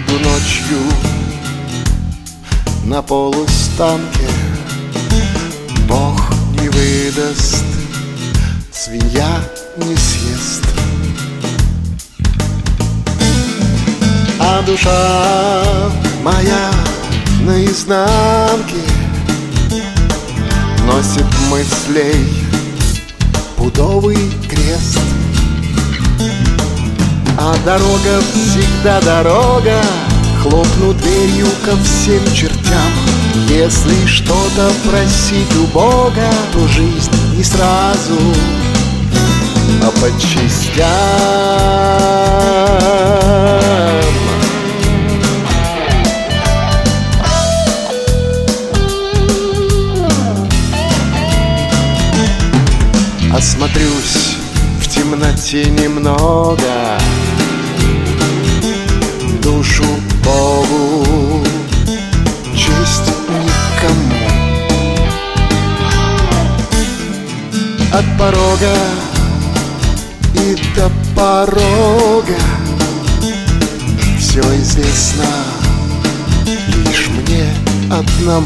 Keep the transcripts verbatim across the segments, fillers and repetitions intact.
Ночью, ночью на полустанке Бог не выдаст, свинья не съест. А душа моя наизнанке носит мыслей пудовый крест. А дорога всегда дорога, хлопну дверью ко всем чертям. Если что-то просить у Бога, то жизнь не сразу, а по частям. Осмотрюсь в темноте немного, душу Богу, честь никому. От порога и до порога все известно лишь мне одному.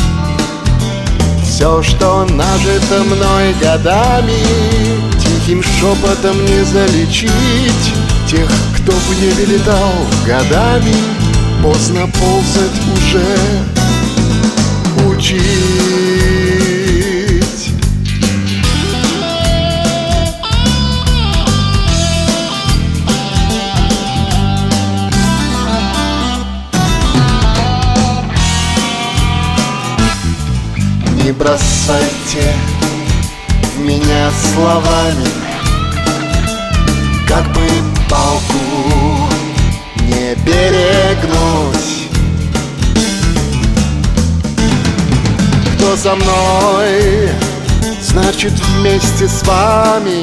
Все, что нажито мной годами, тихим шепотом не залечить. Тех, кто в небе летал годами, поздно ползать уже учить. Не бросайте в меня словами, как бы палку не берегнуть. Кто за мной, значит вместе с вами,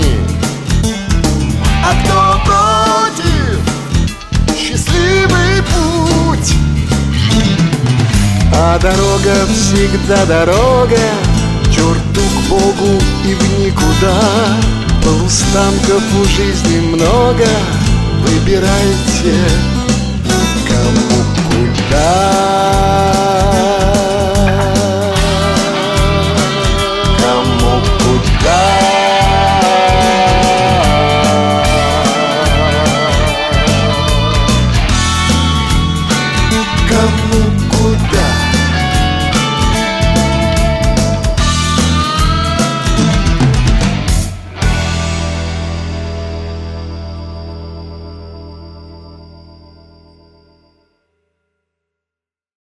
а кто против, счастливый путь. А дорога всегда дорога, черту к Богу и в никуда. Полустанков у жизни много, выбирайте